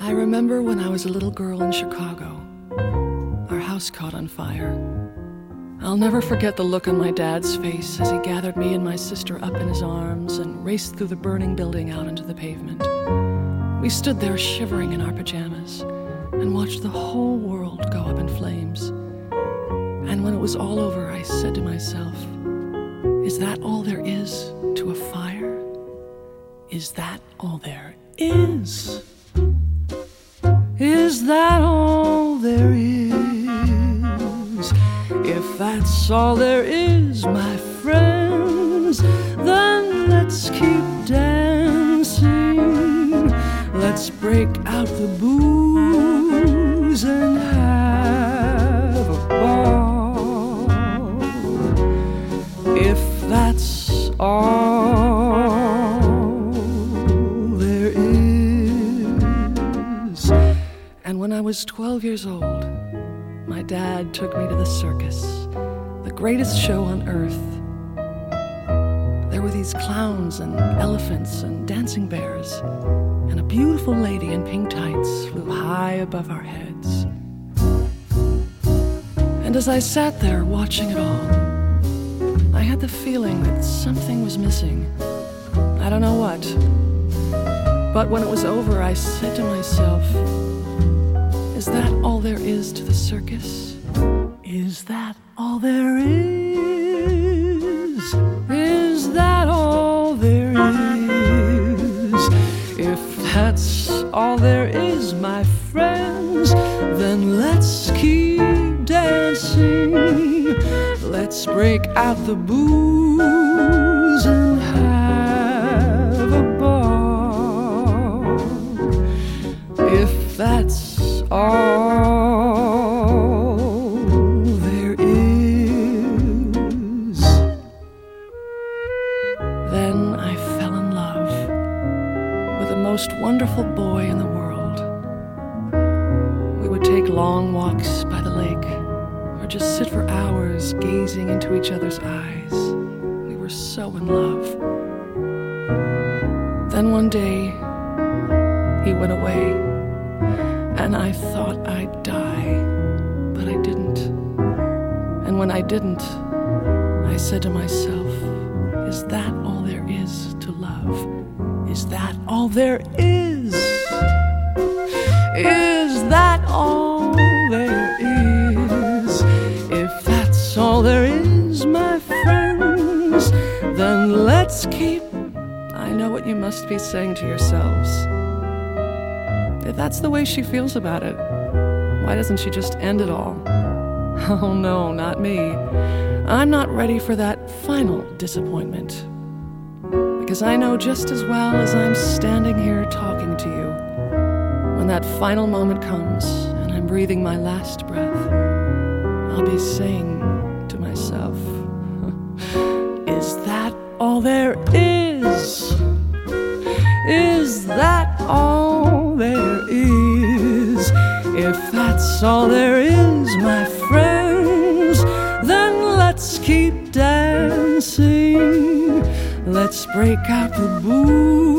I remember when I was a little girl in Chicago. Our house caught on fire. I'll never forget the look on my dad's face as he gathered me and my sister up in his arms and raced through the burning building out into the pavement. We stood there shivering in our pajamas and watched the whole world go up in flames. And when it was all over, I said to myself, is that all there is to a fire? Is that all there is? Is that all there is? If that's all there is, my friends, then let's keep dancing. Let's break out the booze and have a ball. If that's all there is. And when I was 12 years old, my dad took me to the circus, the greatest show on earth. There were these clowns and elephants and dancing bears, and a beautiful lady in pink tights flew high above our heads. And as I sat there watching it all, I had the feeling that something was missing. I don't know what. But when it was over, I said to myself, is that all there is to the circus? Is that all there is? Is that all there is? If that's all there is, my friends, then let's keep dancing. Let's break out the booze and have a ball. If that's all there is. Then I fell in love with the most wonderful boy in the world. We would take long walks by the lake, or just sit for hours gazing into each other's eyes. We were so in love. Then one day, he went away, and I thought I'd die, but I didn't. And when I didn't, I said to myself, is that all there is to love? Is that all there is? Is that all there is? If that's all there is, my friends, then let's keep... I know what you must be saying to yourselves. If that's the way she feels about it, why doesn't she just end it all? Oh no, not me. I'm not ready for that final disappointment. Because I know just as well as I'm standing here talking to you, when that final moment comes and I'm breathing my last breath, I'll be saying to myself, is that all there is? Is that all there is? If that's all there is, my friends, then let's keep dancing. Let's break out the booze